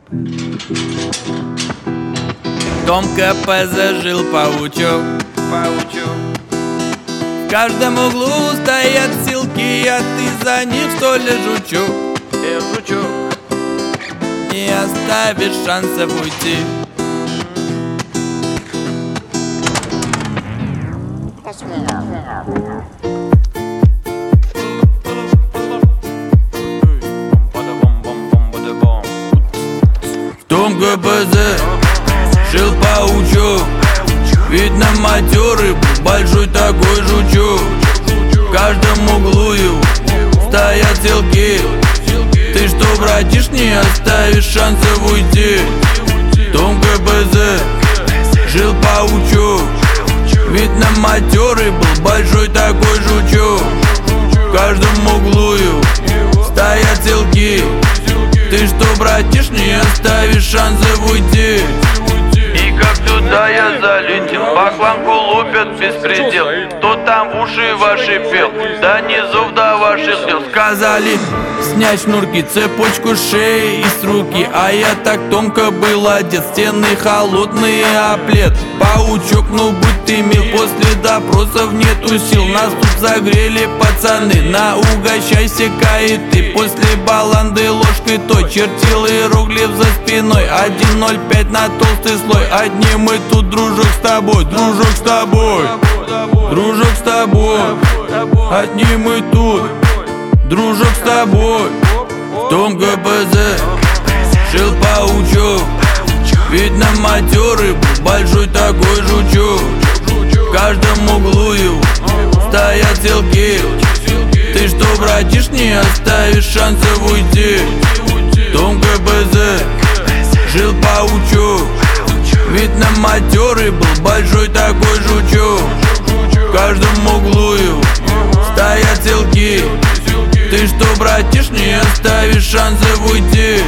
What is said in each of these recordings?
В том КПЗ жил паучок. В каждом углу стоят силки, а ты за них, что ли, жучок? Жучок. Не оставишь шансов уйти. В том КПЗ жил паучок. Видно, матерый, большой такой жучок. В каждом углу его стоят селки. Ты что, братиш, не оставишь шансов уйти? В том КПЗ жил паучок. Видно, матерый был, большой такой жучок. В каждом углу его стоят селки. Ты что, братиш, не оставишь шансов уйти? И как туда я залетел, бакланку лупят беспредел. Кто там в уши ваши пел, да низов до ваших дел. Сказали снять шнурки, цепочку с шеи и с руки. А я так тонко был одет, стены холодные, а плед. Паучок, ну будь ты мил, после допросов нету сил. Нас тут загрели пацаны, на угощайся-ка и ты. После баланды ложкой той чертил иероглиф за спиной. 1.05 на толстый слой. Одни мы тут, дружок, с тобой, дружок, с тобой, дружок, с тобой. Одни мы тут, дружок, с тобой. В том КПЗ жил паучок. Видно, матерый, большой такой жучок. В каждом углу его стоят селки. Ты что, братиш, не оставишь шансов уйти? В том КПЗ жил паучок. Видно, матерый был, большой такой жучок. В каждом углу его стоят селки. Ты что, братиш, не оставишь шансов уйти?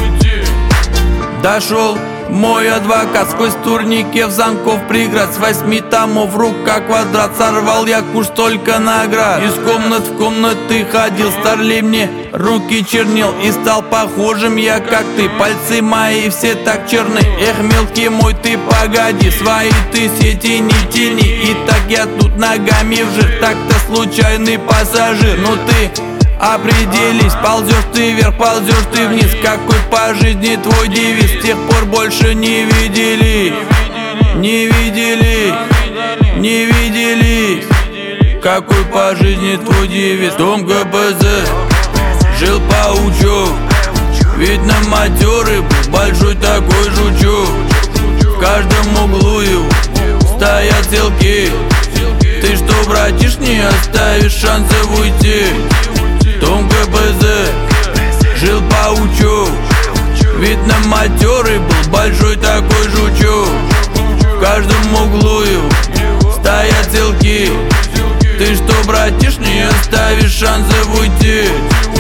Дошел мой адвокат сквозь турникев замков преград. С 8 томов рука квадрат. Сорвал я куш, столько наград. Из комнат в комнаты ходил, старлей мне руки чернил. И стал похожим я, как ты. Пальцы мои все так черны. Эх, мелкий мой, ты погоди, свои ты сети не тяни. И так я тут ногами в жир, так-то случайный пассажир. Ну ты определись, ползешь ты вверх, ползешь ты вниз. Какой по жизни твой девиз? С тех пор больше не видели, не видели, не виделись. Какой по жизни твой девиз? В том КПЗ жил паучок. Видно, матерый был, большой такой жучок. В каждом углу его стоят селки. Ты что, братиш, не оставишь шансов уйти? В том КПЗ жил паучок. Видно, матерый был, большой такой жучок. В каждом углу его стоят селки. Ты что, братиш, не оставишь шансов уйти?